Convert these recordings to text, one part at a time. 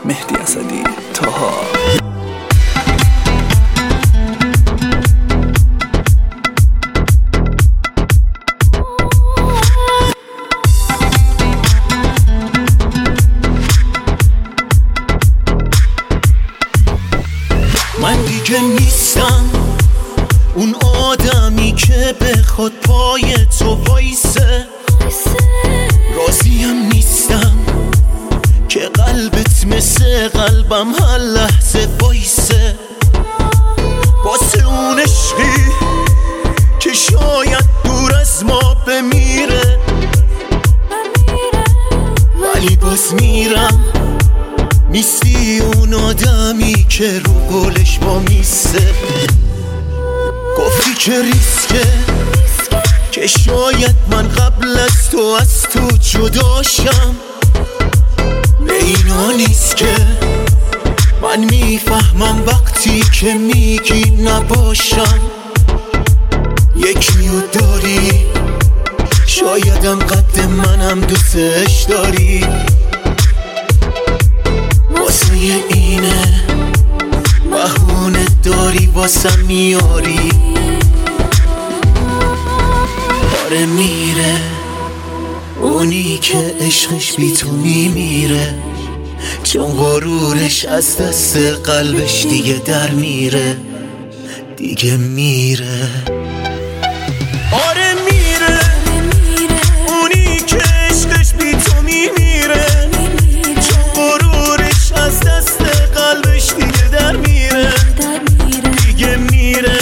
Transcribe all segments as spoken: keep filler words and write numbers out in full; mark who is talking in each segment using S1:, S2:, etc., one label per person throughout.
S1: مهدی اسدی، طاها.
S2: من دیگه نیستم اون آدمی که به خود پای تو وایسه، راضیم نیستم که قلبت مثل قلبم هر لحظه وایسه، واسه اون عشقی که شاید دور از ما بمیره، ولی باز میرم. نیستی اون آدمی که رو قولش با میسته، گفتی که ریسکه که شاید من قبل از تو از تو جداشم. به اینا نیست که من میفهمم وقتی که میگی نباشم. یکی رو داری شایدم قد منم دوستش داری، واسه اینه بهونه داری واسم میاری. آره میره اونی که عشقش بی تو میمیره، چون غرورش از دست قلبش دیگه در میره، دیگه میره. آره میره اونی که عشقش بی تو میمیره، چون غرورش از دست قلبش دیگه در میره، دیگه میره.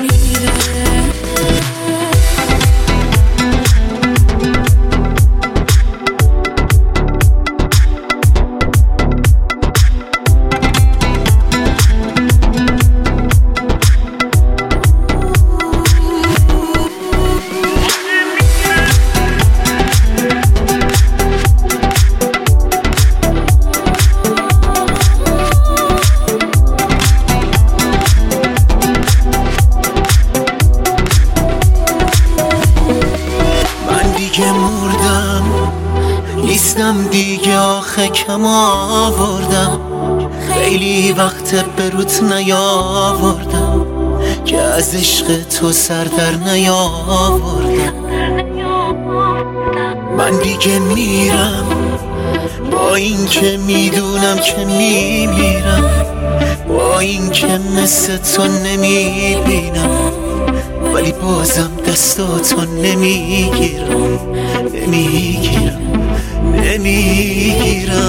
S2: دیگه مردم نیستم دیگه، آخه کم آوردم، خیلی وقت بروت نیاوردم که از عشق تو سر در نیاوردم. من دیگه میرم با این که میدونم که میمیرم، با این که مثل تو نمیبینم، ولی بازم دستاتو نمیگیرم، نمیگیرم، نمیگیرم.